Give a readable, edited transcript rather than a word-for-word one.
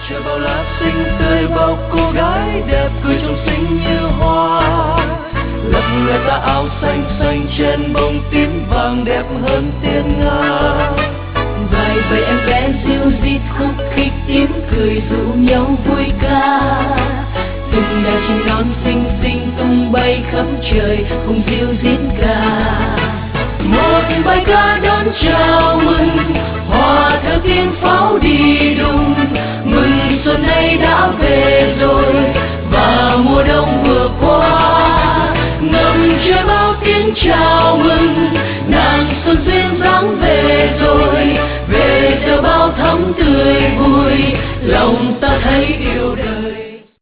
Trời bao lá xinh tươi bao cô gái đẹp cười trong xinh như hoa, lật người ta áo xanh xanh trên bông tím vàng đẹp hơn tiên nga. Vài bầy em bé ríu rít khúc khích tiếng cười rủ nhau vui ca, từng đàn chim non xinh xinh tung bay khắp trời cùng ríu rít ca. Một bài ca đón chào mừng hòa theo tiếng pháo đi đùng, mừng xuân nay đã về rồi và mùa đông vừa qua. Ngầm trời bao tiếng chào mừng nàng xuân duyên dáng về rồi, về giờ bao thắm tươi vui lòng ta thấy yêu đời.